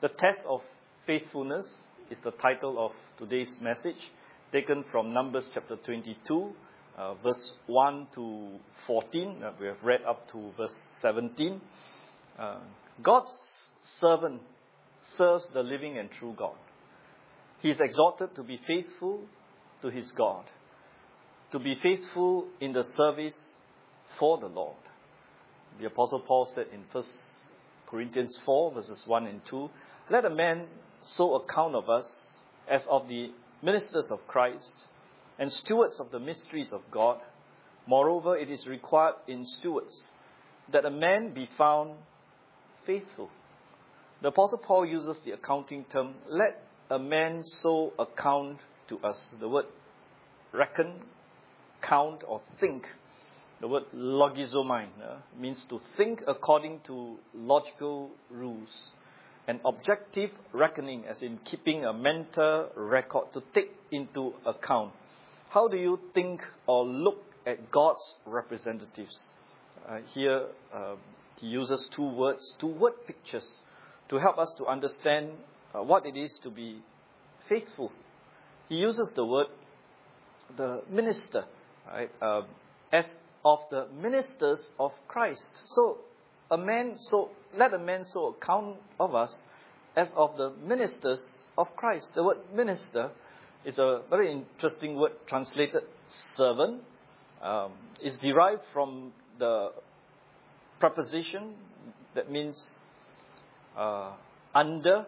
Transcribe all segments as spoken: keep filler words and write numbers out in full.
The test of faithfulness is the title of today's message, taken from Numbers chapter twenty-two, uh, verse one to fourteen. Uh, we have read up to verse seventeen. Uh, God's servant serves the living and true God. He is exhorted to be faithful to his God, to be faithful in the service for the Lord. The Apostle Paul said in First Corinthians four, verses one and two, "Let a man so account of us as of the ministers of Christ and stewards of the mysteries of God. Moreover, it is required in stewards that a man be found faithful." The Apostle Paul uses the accounting term, "Let a man so account to us." The word reckon, count, or think. The word logizomai uh, means to think according to logical rules. An objective reckoning, as in keeping a mental record, to take into account. How do you think or look at God's representatives? Uh, here uh, he uses two words, two word pictures, to help us to understand uh, what it is to be faithful. He uses the word, the minister, right, uh, as of the ministers of Christ. So, a man so let a man so account of us as of the ministers of Christ. The word minister is a very interesting word, translated servant. Um, is derived from the preposition that means uh, under,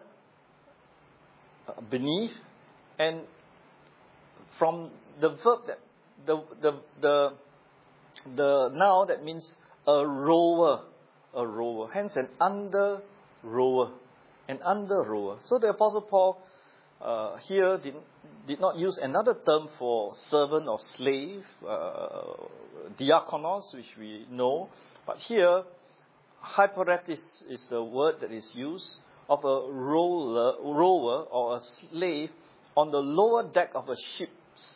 uh, beneath, and from the verb that the the the the noun that means a rower, a rower. Hence, an under rower, an under rower. So the Apostle Paul uh, here did did not use another term for servant or slave, uh, diakonos, which we know, but here hyperetes is the word that is used of a roller, rower or a slave on the lower deck of a ship,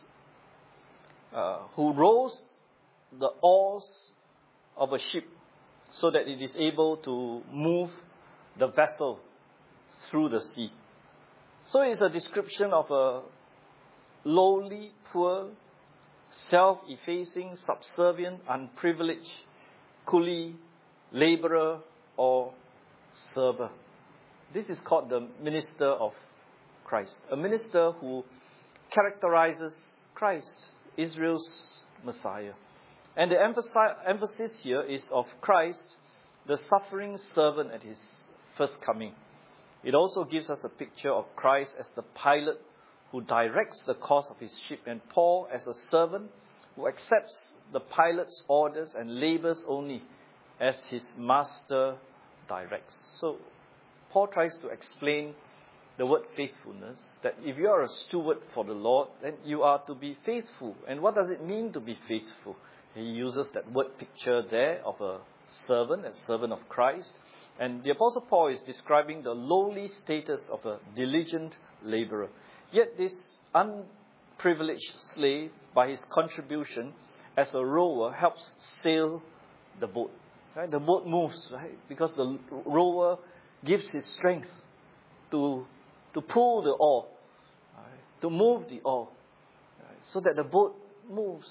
uh, who rows the oars of a ship so that it is able to move the vessel through the sea. So it's a description of a lowly, poor, self-effacing, subservient, unprivileged coolie, laborer, or server. This is called the minister of Christ. A minister who characterizes Christ, Israel's Messiah. And the emphasis here is of Christ, the suffering servant at his first coming. It also gives us a picture of Christ as the pilot who directs the course of his ship, and Paul as a servant who accepts the pilot's orders and labors only as his master directs. So Paul tries to explain the word faithfulness, that if you are a steward for the Lord, then you are to be faithful. And what does it mean to be faithful? He uses that word picture there of a servant, a servant of Christ. And the Apostle Paul is describing the lowly status of a diligent laborer. Yet this unprivileged slave, by his contribution as a rower, helps sail the boat. Right? The boat moves, right? Because the rower gives his strength to, to pull the oar, right? To move the oar, right? So that the boat moves.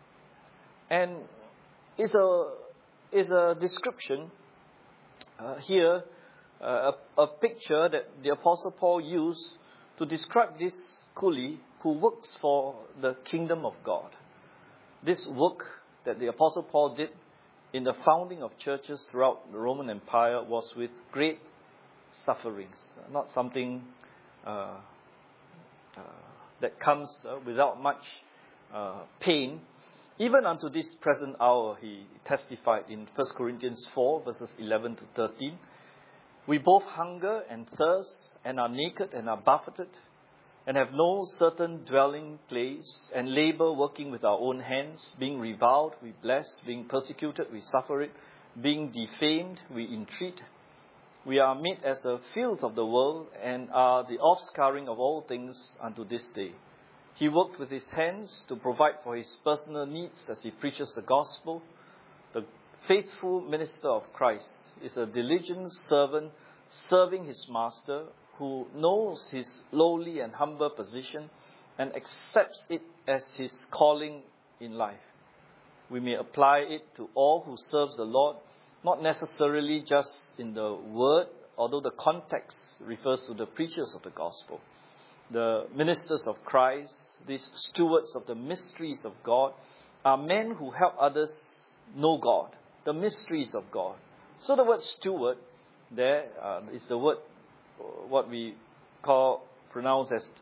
And it's a, it's a description uh, here, uh, a, a picture that the Apostle Paul used to describe this coolie who works for the kingdom of God. This work that the Apostle Paul did in the founding of churches throughout the Roman Empire was with great sufferings, not something uh, uh, that comes uh, without much uh, pain. Even unto this present hour, he testified in First Corinthians four, verses eleven to thirteen. "We both hunger and thirst, and are naked and are buffeted, and have no certain dwelling place, and labor working with our own hands. Being reviled, we bless. Being persecuted, we suffer it. Being defamed, we entreat. We are made as a filth of the world, and are the offscouring of all things unto this day." He worked with his hands to provide for his personal needs as he preaches the gospel. The faithful minister of Christ is a diligent servant serving his master, who knows his lowly and humble position and accepts it as his calling in life. We may apply it to all who serves the Lord, not necessarily just in the word, although the context refers to the preachers of the gospel. The ministers of Christ, these stewards of the mysteries of God, are men who help others know God, the mysteries of God. So the word steward there uh, is the word, what we call, pronounce as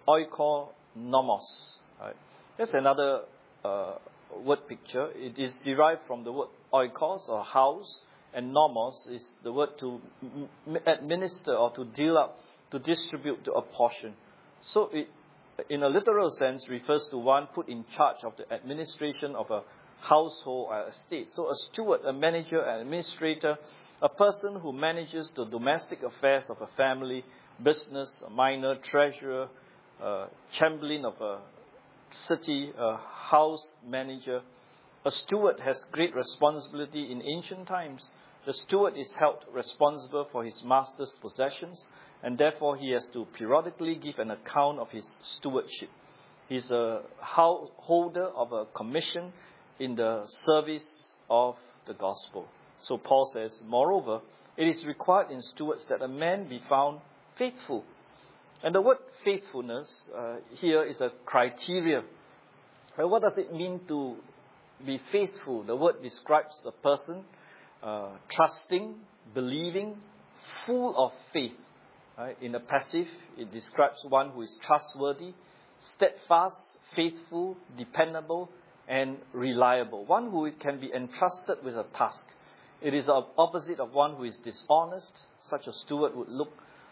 oikonomos. Right? That's another uh, word picture. It is derived from the word oikos, or house, and nomos is the word to administer or to deal out, to distribute, to apportion. So it, in a literal sense, refers to one put in charge of the administration of a household or estate. So a steward, a manager, an administrator, a person who manages the domestic affairs of a family, business, a minor, treasurer, a chamberlain of a city, a house manager. A steward has great responsibility in ancient times. The steward is held responsible for his master's possessions, and therefore he has to periodically give an account of his stewardship. He's a holder of a commission in the service of the gospel. So Paul says, moreover, it is required in stewards that a man be found faithful. And the word faithfulness uh, here is a criteria. Well, what does it mean to be faithful? The word describes a person uh, trusting, believing, full of faith. Right? In the passive, it describes one who is trustworthy, steadfast, faithful, dependable, and reliable. One who can be entrusted with a task. It is the opposite of one who is dishonest. Such a steward would look,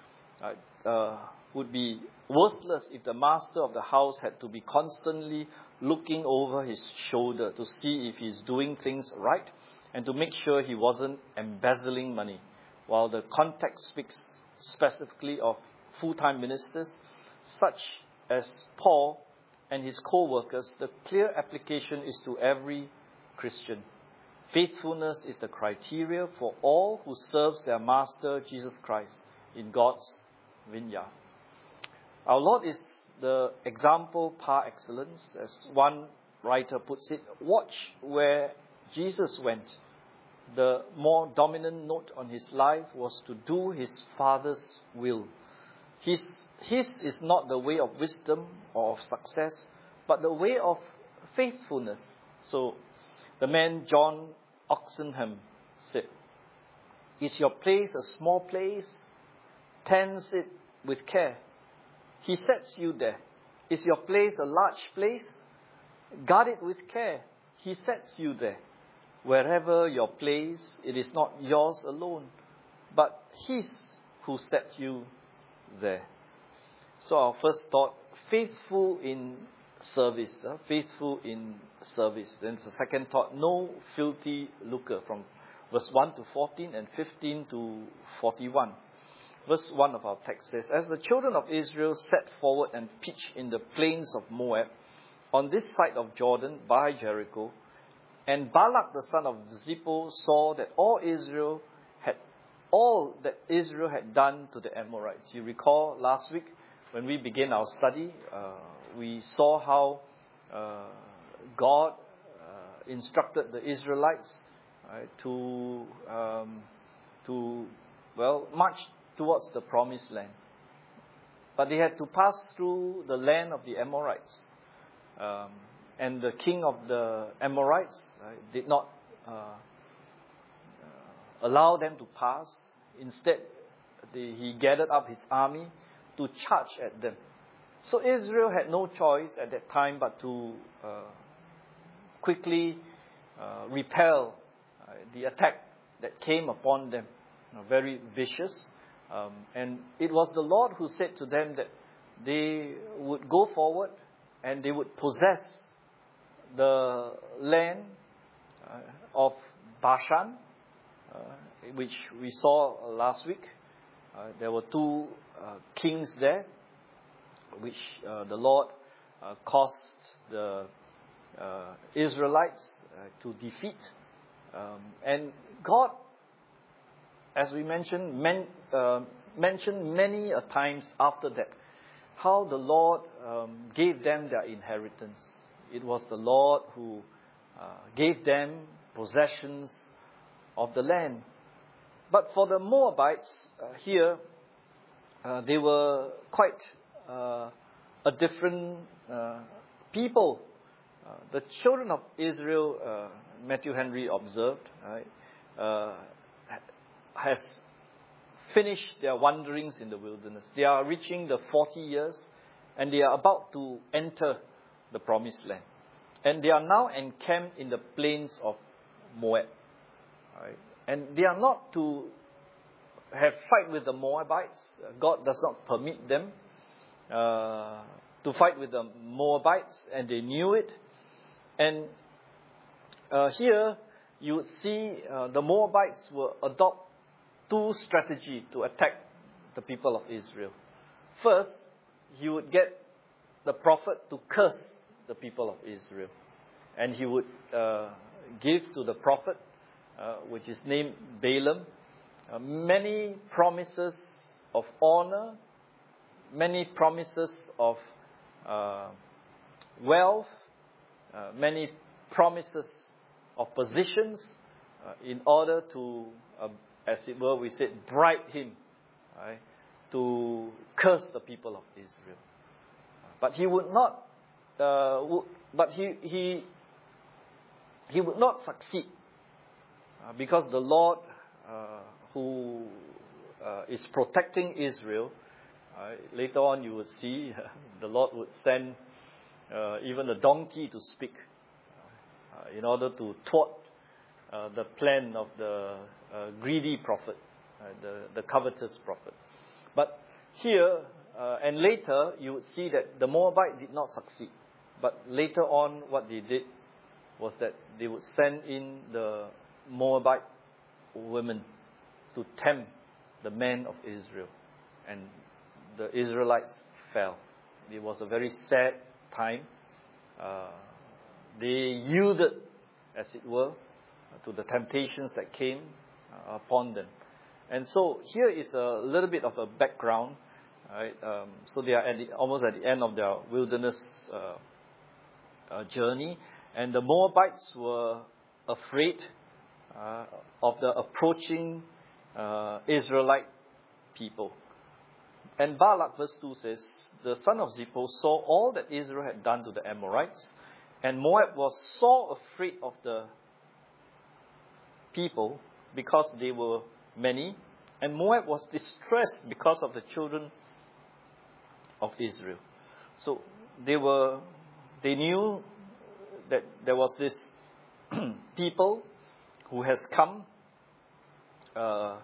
uh, uh, would be worthless if the master of the house had to be constantly looking over his shoulder to see if he's doing things right and to make sure he wasn't embezzling money. While the context speaks specifically of full-time ministers, such as Paul and his co-workers, the clear application is to every Christian. Faithfulness is the criteria for all who serves their master, Jesus Christ, in God's vineyard. Our Lord is the example par excellence. As one writer puts it, watch where Jesus went. The more dominant note on his life was to do his Father's will. His, his is not the way of wisdom or of success, but the way of faithfulness. So the man John Oxenham said, is your place a small place? Tends it with care. He sets you there. Is your place a large place? Guard it with care. He sets you there. Wherever your place, it is not yours alone, but His who set you there. So our first thought, faithful in service. Uh, faithful in service. Then the second thought, no filthy lucre, from verse one to fourteen and fifteen to forty-one. Verse one of our text says, as the children of Israel set forward and pitched in the plains of Moab, on this side of Jordan by Jericho, and Balak the son of Zippor saw that all Israel had all that Israel had done to the Amorites. You recall last week when we began our study, uh, we saw how uh, God uh, instructed the Israelites right, to um, to well march towards the promised land, but they had to pass through the land of the Amorites. Um, And the king of the Amorites right, did not uh, uh, allow them to pass. Instead, the, he gathered up his army to charge at them. So Israel had no choice at that time but to uh, quickly uh, repel uh, the attack that came upon them. You know, very vicious. Um, and it was the Lord who said to them that they would go forward and they would possess the land uh, of Bashan, uh, which we saw last week. Uh, there were two uh, kings there, which uh, the Lord uh, caused the uh, Israelites uh, to defeat. Um, and God, as we mentioned, men, uh, mentioned many a times after that, how the Lord um, gave them their inheritance. It was the Lord who uh, gave them possessions of the land. But for the Moabites uh, here, uh, they were quite uh, a different uh, people. Uh, the children of Israel, uh, Matthew Henry observed, right, uh, has finished their wanderings in the wilderness. They are reaching the forty years, and they are about to enter the promised land. And they are now encamped in the plains of Moab. Right? And they are not to have fight with the Moabites. God does not permit them uh, to fight with the Moabites, and they knew it. And uh, here you would see uh, the Moabites will adopt two strategies to attack the people of Israel. First, he would get the prophet to curse the people of Israel. And he would uh, give to the prophet, uh, which is named Balaam, uh, many promises of honor, many promises of uh, wealth, uh, many promises of positions uh, in order to, uh, as it were, we said, bribe him, right, to curse the people of Israel. But he would not. Uh, would, but he he he would not succeed uh, because the Lord, uh, who uh, is protecting Israel. Uh, later on, you will see uh, the Lord would send uh, even a donkey to speak uh, in order to thwart uh, the plan of the uh, greedy prophet, uh, the the covetous prophet. But here uh, and later, you would see that the Moabite did not succeed. But later on, what they did was that they would send in the Moabite women to tempt the men of Israel. And the Israelites fell. It was a very sad time. Uh, they yielded, as it were, to the temptations that came uh, upon them. And so here is a little bit of a background. Right? Um, so they are at the, almost at the end of their wilderness uh, uh, journey. And the Moabites were afraid uh, of the approaching uh, Israelite people. And Balak, verse two says, the son of Zippor saw all that Israel had done to the Amorites, and Moab was so afraid of the people because they were many, and Moab was distressed because of the children of Israel. So they were, they knew that there was this people who has come uh, uh,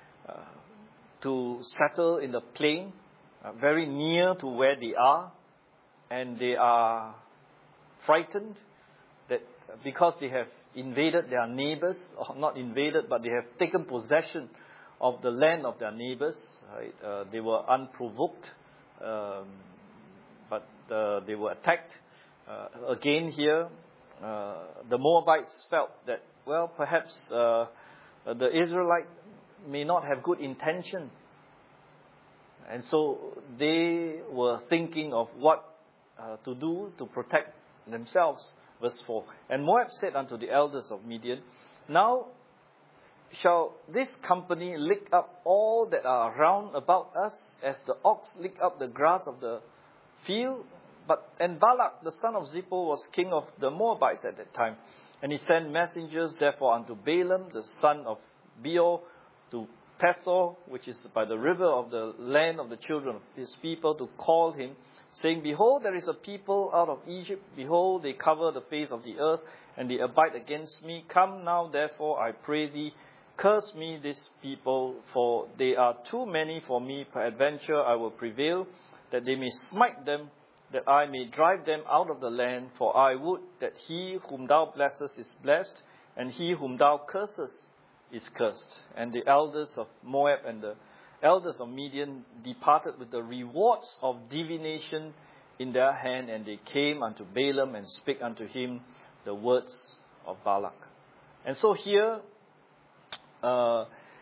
to settle in the plain, uh, very near to where they are, and they are frightened that because they have invaded their neighbors, or not invaded, but they have taken possession of the land of their neighbors. Right? Uh, they were unprovoked, um, but uh, they were attacked. Uh, again here, uh, the Moabites felt that, well, perhaps uh, the Israelite may not have good intention. And so they were thinking of what uh, to do to protect themselves. Verse four. And Moab said unto the elders of Midian, now shall this company lick up all that are round about us, as the ox lick up the grass of the field? But and Balak the son of Zippor was king of the Moabites at that time. And he sent messengers therefore unto Balaam the son of Beor to Pethor, which is by the river of the land of the children of his people, to call him, saying, behold, there is a people out of Egypt. Behold, they cover the face of the earth, and they abide against me. Come now, therefore, I pray thee, curse me this people, for they are too many for me. Peradventure I will prevail, that they may smite them, that I may drive them out of the land. For I would that he whom thou blessest is blessed, and he whom thou cursest is cursed. And the elders of Moab and the elders of Midian departed with the rewards of divination in their hand, and they came unto Balaam and spake unto him the words of Balak. And so here, uh,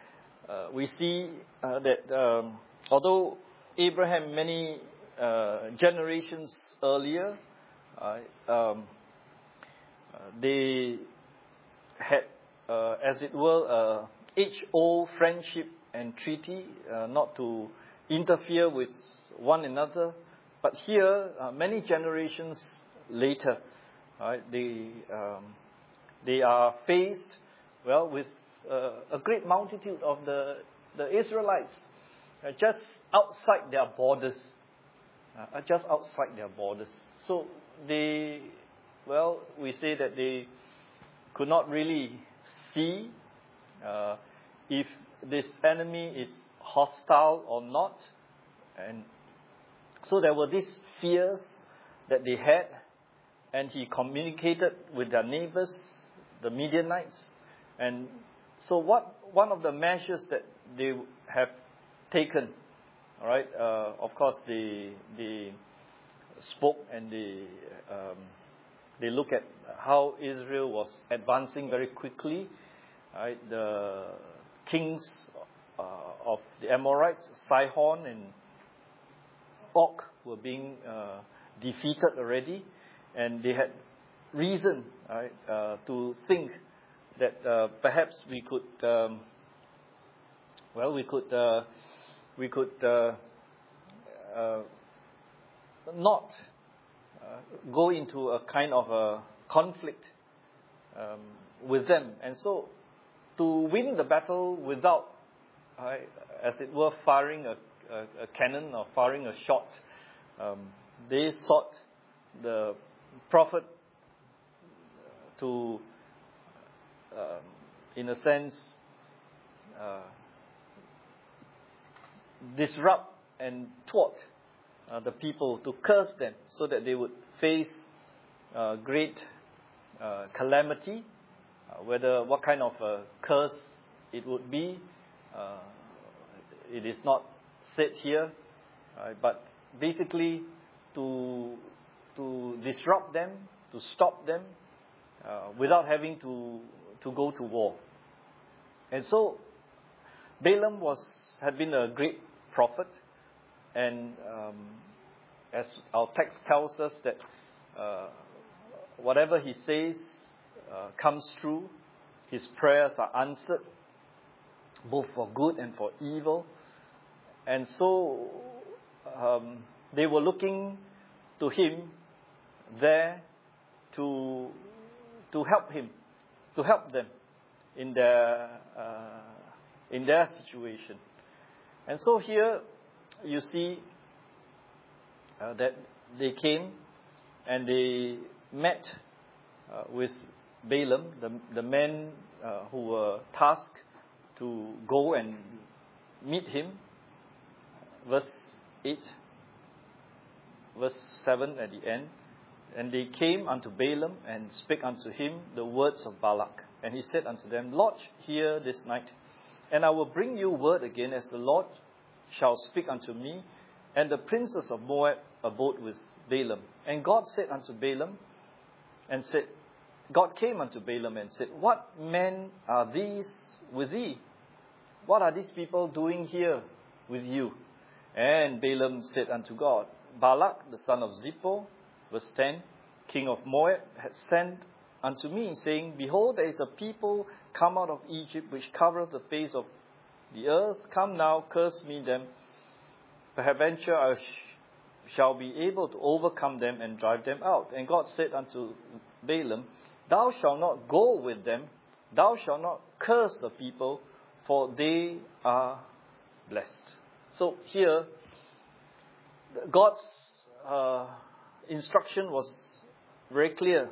uh, we see uh, that um, although Abraham many uh, generations earlier, uh, um, uh, they had, uh, as it were, a age-old friendship and treaty, uh, not to interfere with one another. But here, uh, many generations later, right, they um, they are faced, well, with uh, a great multitude of the the Israelites, uh, just outside their borders, uh, just outside their borders. So they, well, we say that they could not really see uh, if this enemy is hostile or not, and so there were these fears that they had, and he communicated with their neighbors, the Midianites. And so what one of the measures that they have taken, all right, uh, of course they they spoke and they um, they look at how Israel was advancing very quickly, right? The kings uh, of the Amorites, Sihon and Og, were being uh, defeated already, and they had reason, right, uh, to think that uh, perhaps we could, um, well, we could, uh, we could uh, uh, not uh, go into a kind of a conflict um, with them, and so to win the battle without, uh, as it were, firing a A, a cannon or firing a shot, um, they sought the prophet to, um, in a sense, uh, disrupt and thwart uh, the people, to curse them so that they would face uh, great uh, calamity, uh, whether what kind of a curse it would be, uh, it is not said here, uh, but basically to to disrupt them, to stop them, uh, without having to to go to war. And so Balaam was had been a great prophet, and um, as our text tells us that uh, whatever he says uh, comes true. His prayers are answered, both for good and for evil. And so um, they were looking to him there to to help him, to help them in their uh, in their situation. And so here you see uh, that they came and they met uh, with Balaam, the the men uh, who were tasked to go and meet him. Verse eight, verse seven at the end. And they came unto Balaam and spake unto him the words of Balak. And he said unto them, Lodge here this night, and I will bring you word again, as the Lord shall speak unto me. And the princes of Moab abode with Balaam. And God said unto Balaam, and said, God came unto Balaam and said, What men are these with thee? What are these people doing here with you? And Balaam said unto God, Balak, the son of Zippor, verse ten, king of Moab, had sent unto me, saying, Behold, there is a people come out of Egypt, which covereth the face of the earth. Come now, curse me them. Peradventure I sh- shall be able to overcome them and drive them out. And God said unto Balaam, Thou shalt not go with them, thou shalt not curse the people, for they are blessed. So here, God's uh, instruction was very clear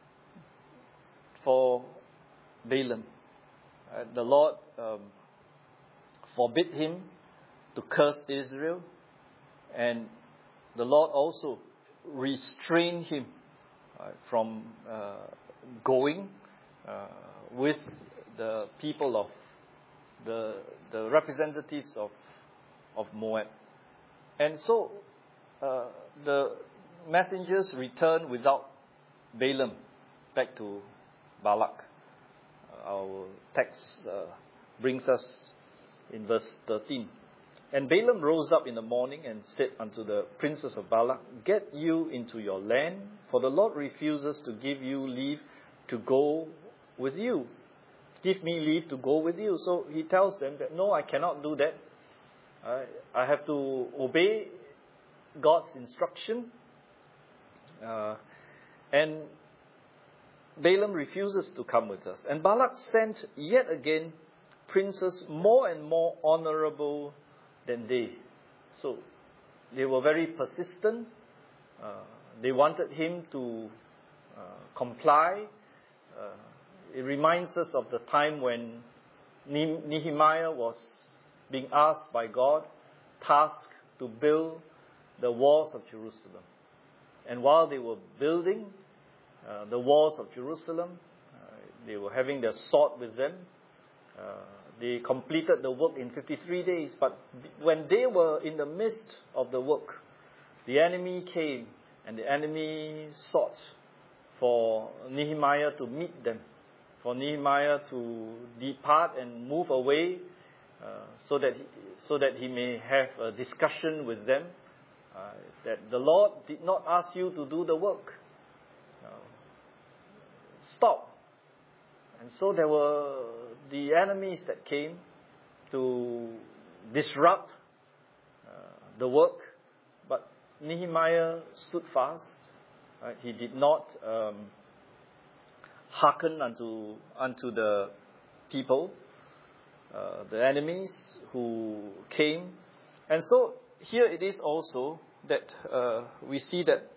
for Balaam. Uh, the Lord um, forbid him to curse Israel, and the Lord also restrained him uh, from uh, going uh, with the people of the the representatives of of Moab. And so uh, the messengers returned without Balaam back to Balak. Uh, our text uh, brings us in verse thirteen. And Balaam rose up in the morning and said unto the princes of Balak, Get you into your land, for the Lord refuses to give you leave to go with you. Give me leave to go with you. So he tells them that, no, I cannot do that. I, I have to obey God's instruction. Uh, and Balaam refuses to come with us. And Balak sent yet again princes more and more honorable than they. So they were very persistent. Uh, they wanted him to uh, comply. Uh, it reminds us of the time when Nehemiah was being asked by God, tasked to build the walls of Jerusalem. And while they were building uh, the walls of Jerusalem, uh, they were having their sword with them. Uh, they completed the work in fifty-three days. But when they were in the midst of the work, the enemy came and the enemy sought for Nehemiah to meet them, for Nehemiah to depart and move away uh, so that he, so that he may have a discussion with them. Uh, that the Lord did not ask you to do the work. Uh, stop. And so there were the enemies that came to disrupt uh, the work. But Nehemiah stood fast. Right? He did not um, hearken unto, unto the people, uh, the enemies who came. And so here it is also that uh, we see that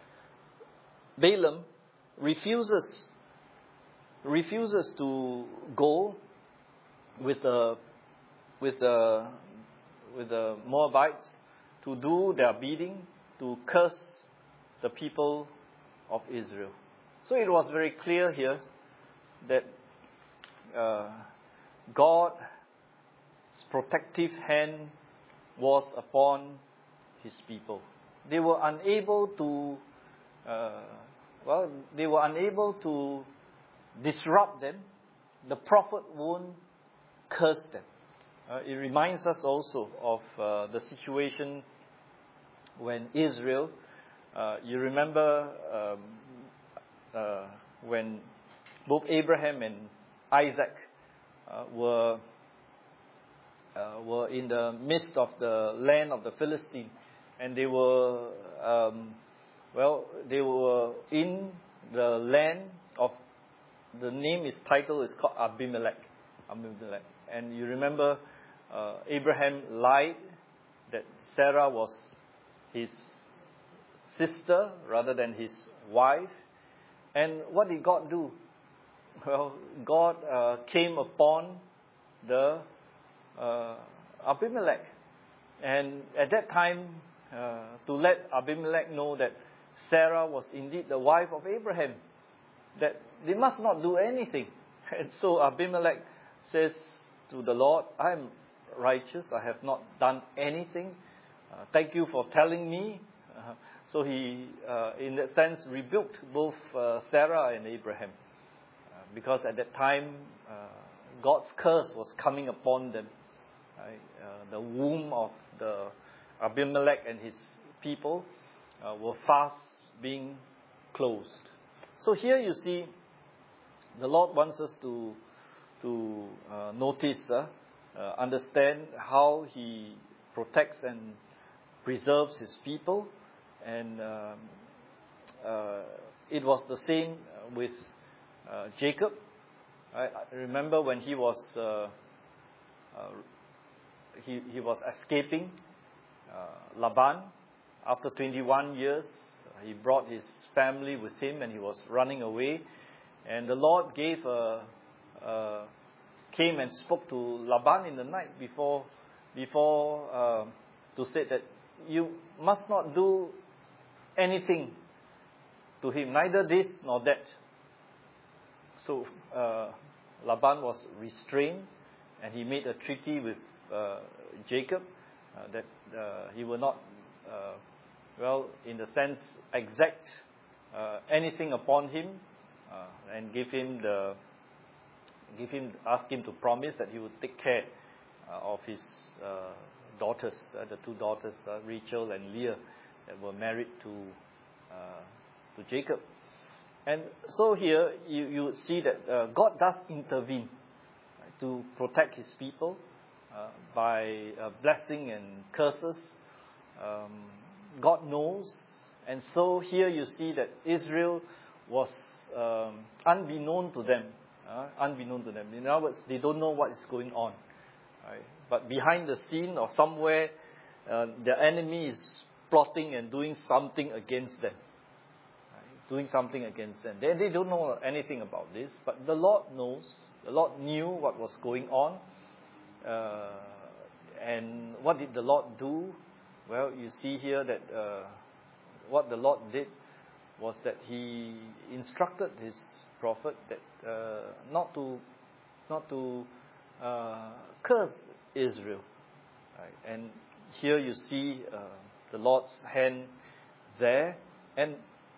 Balaam refuses refuses to go with the with the with the Moabites to do their bidding, to curse the people of Israel. So it was very clear here that uh, God's protective hand was upon his people. They were unable to, uh, well, they were unable to disrupt them. The prophet won't curse them. Uh, it reminds us also of uh, the situation when Israel, uh, you remember um, uh, when both Abraham and Isaac uh, were Uh, were in the midst of the land of the Philistines, and they were, um, well, they were in the land of, the name is title is called Abimelech. Abimelech. And you remember uh, Abraham lied that Sarah was his sister rather than his wife. And what did God do? Well, God uh, came upon the Uh, Abimelech, and at that time uh, to let Abimelech know that Sarah was indeed the wife of Abraham, that they must not do anything. And so Abimelech says to the Lord, I am righteous, I have not done anything, uh, thank you for telling me. Uh, so he uh, in that sense rebuked both uh, Sarah and Abraham, uh, because at that time uh, God's curse was coming upon them. Right? Uh, the womb of the Abimelech and his people uh, were fast being closed. So here you see, the Lord wants us to to uh, notice, uh, uh, understand how He protects and preserves His people, and um, uh, it was the same with uh, Jacob. I, I remember when he was uh, uh, he he was escaping uh, Laban after twenty-one years. He brought his family with him, and he was running away. And the Lord gave a, a came and spoke to Laban in the night before before uh, to say that you must not do anything to him, neither this nor that. So uh, Laban was restrained, and he made a treaty with uh, Jacob uh, that uh, he will not, uh, well, in the sense, exact uh, anything upon him, uh, and give him the, give him, ask him to promise that he would take care uh, of his uh, daughters, uh, the two daughters, uh, Rachel and Leah, that were married to uh, to Jacob. And so here you, you would see that uh, God does intervene, right, to protect his people uh, by uh, blessing and curses. Um, God knows. And so here you see that Israel was um, unbeknown to them. Uh, unbeknown to them. In other words, they don't know what is going on. Right? But behind the scene or somewhere, uh, the enemy is plotting and doing something against them. Right? Doing something against them. They, they don't know anything about this, but the Lord knows. The Lord knew what was going on. Uh, and what did the Lord do? Well, you see here that uh, what the Lord did was that he instructed his prophet that uh, not to not to uh, curse Israel. Right? And here you see uh, the Lord's hand there, and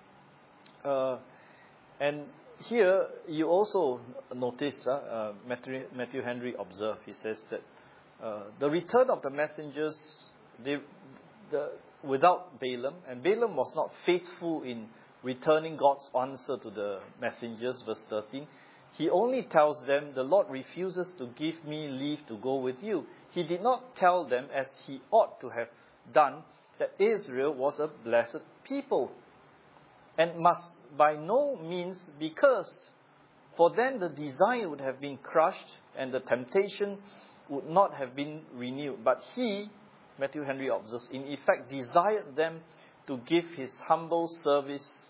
uh, and here you also notice uh, uh, Matthew, Matthew Henry observed. He says that uh, the return of the messengers, they, the, without Balaam, and Balaam was not faithful in returning God's answer to the messengers, verse thirteen. He only tells them, the Lord refuses to give me leave to go with you. He did not tell them, as he ought to have done, that Israel was a blessed people and must by no means be cursed. For then the desire would have been crushed and the temptation would not have been renewed. But he, Matthew Henry observes, in effect desired them to give his humble service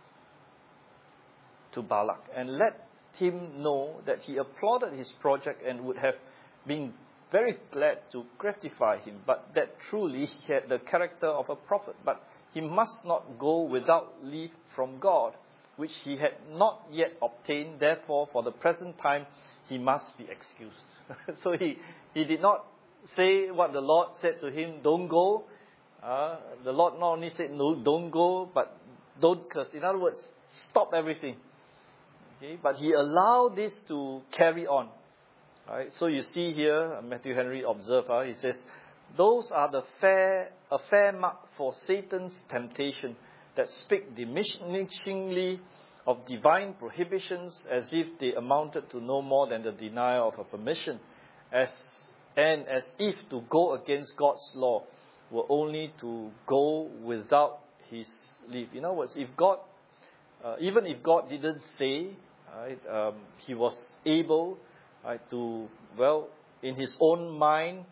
to Balak and let him know that he applauded his project and would have been very glad to gratify him, but that truly he had the character of a prophet. But he must not go without leave from God, which he had not yet obtained. Therefore, for the present time, he must be excused. So he, he did not say what the Lord said to him, don't go. Uh, the Lord not only said, no, don't go, but don't curse. In other words, stop everything. Okay? But he allowed this to carry on. Right? So you see here, Matthew Henry observed, uh, he says, those are the fair, a fair mark for Satan's temptation that speak diminishingly of divine prohibitions as if they amounted to no more than the denial of a permission, as and as if to go against God's law were only to go without his leave. In other words, if God, uh, even if God didn't say, right, um, he was able right, to, well, in his own mind,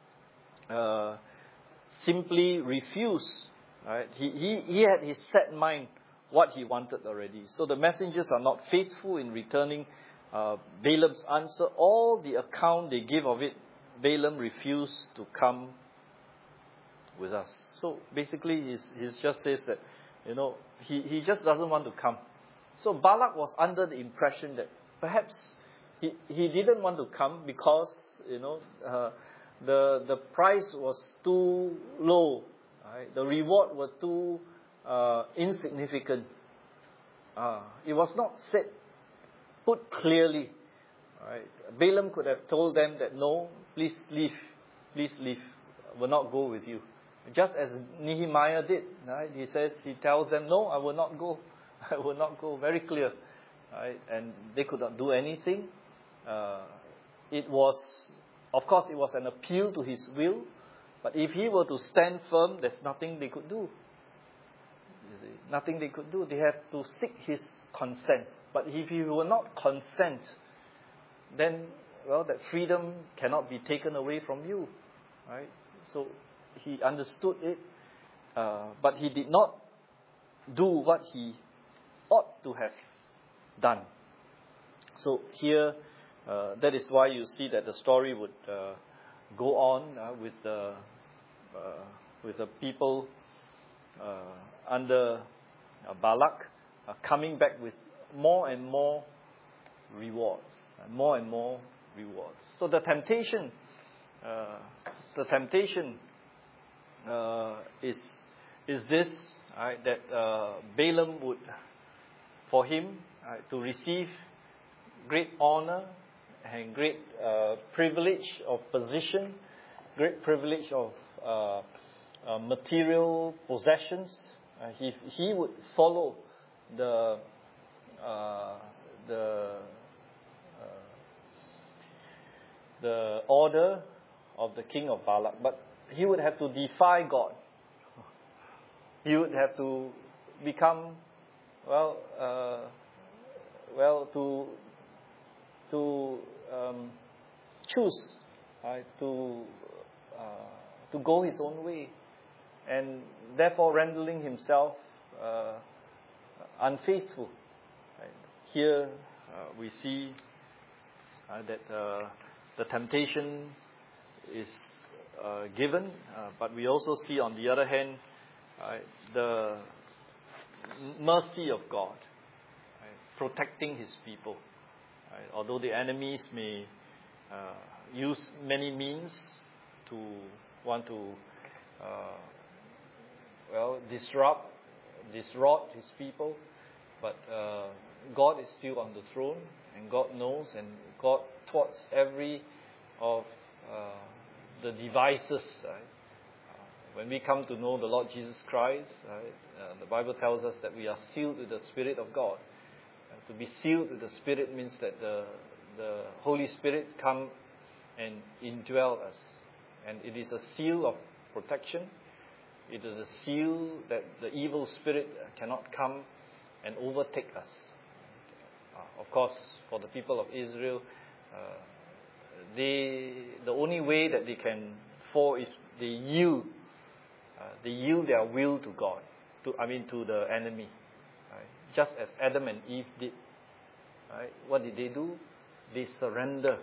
uh, simply refuse. Right? He, he, he had his set mind what he wanted already. So the messengers are not faithful in returning uh, Balaam's answer. All the account they give of it, Balaam refused to come with us. So basically, he's, he's just says that, you know, he, he just doesn't want to come. So Balak was under the impression that perhaps he, he didn't want to come because, you know, uh, the, the price was too low. Right? The reward was too uh, insignificant. Uh, it was not said, put clearly. Right? Balaam could have told them that, no, please leave, please leave, I will not go with you. Just as Nehemiah did, right? He says, he tells them, no, I will not go, I will not go, very clear. Right? And they could not do anything. Uh, it was, of course, it was an appeal to his will, but if he were to stand firm, there's nothing they could do. You see, nothing they could do. They have to seek his consent. But if he will not consent, then, well, that freedom cannot be taken away from you, right? So he understood it, uh, but he did not do what he ought to have done. So here, uh, that is why you see that the story would uh, go on uh, with the uh, with the people uh, under uh, Balak uh, coming back with more and more rewards, uh, more and more rewards. So the temptation, uh, the temptation uh, is is this, right, that uh, Balaam would, for him, right, to receive great honor and great uh, privilege of position great privilege of uh, uh, material possessions. Uh, he he would follow the uh, the uh, the order of the king of Balak, but he would have to defy God. He would have to become well uh, well to to um, choose uh, to uh, to go his own way, and therefore rendering himself uh, unfaithful. Right? Here uh, we see uh, that uh, the temptation is uh, given, uh, but we also see on the other hand uh, the mercy of God, right? Protecting his people. Right? Although the enemies may uh, use many means to want to uh, well disrupt, disrupt his people, but uh, God is still on the throne, and God knows, and God thwarts every of uh, the devices. Right? When we come to know the Lord Jesus Christ, right, uh, the Bible tells us that we are sealed with the Spirit of God. And to be sealed with the Spirit means that the the Holy Spirit come and indwell us. And it is a seal of protection. It is a seal that the evil spirit cannot come and overtake us. Uh, of course, for the people of Israel, uh, they the only way that they can fall is they yield. Uh, they yield their will to God, to I mean to the enemy, right? Just as Adam and Eve did. Right? What did they do? They surrender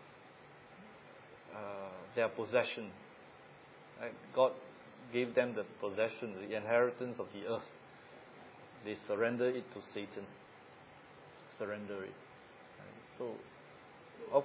uh, their possession. Right? God gave them the possession, the inheritance of the earth. They surrender it to Satan. Surrender it. Right? So, of,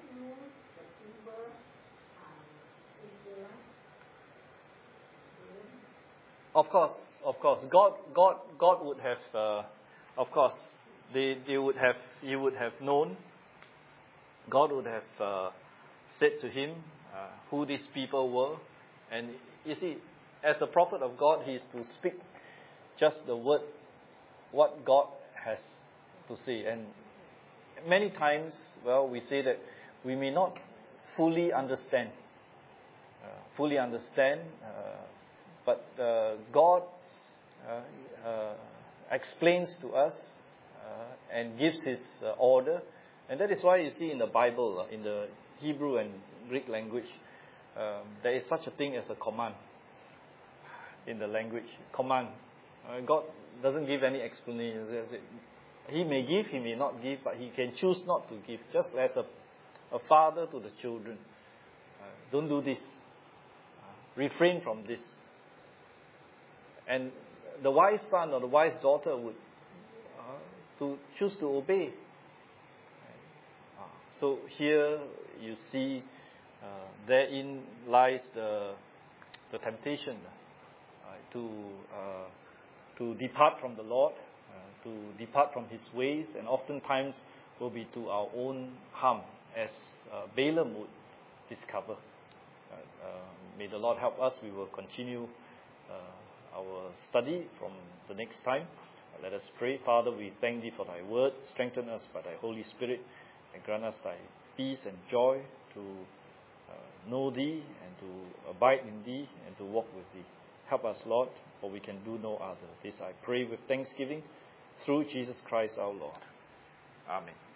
Of course, of course, God, God, God would have, uh, of course, they, they would have, he would have known. God would have uh, said to him uh, who these people were, and you see, as a prophet of God, he is to speak just the word, what God has to say. And many times, well, we say that we may not fully understand, uh, fully understand. Uh, But uh, God uh, uh, explains to us uh, and gives His uh, order, and that is why you see in the Bible, uh, in the Hebrew and Greek language, um, there is such a thing as a command. In the language, command. Uh, God doesn't give any explanation. He may give, He may not give, but He can choose not to give. Just as a, a father to the children, uh, don't do this. Uh, refrain from this. And the wise son or the wise daughter would uh, to choose to obey. Uh, so here you see, uh, therein lies the the temptation uh, to uh, to depart from the Lord, uh, to depart from His ways, and oftentimes will be to our own harm, as uh, Balaam would discover. Uh, uh, may the Lord help us. We will continue Uh, our study from the next time. Uh, let us pray. Father, we thank Thee for Thy word. Strengthen us by Thy Holy Spirit, and grant us Thy peace and joy to uh, know Thee and to abide in Thee and to walk with Thee. Help us, Lord, for we can do no other. This I pray with thanksgiving through Jesus Christ our Lord. Amen.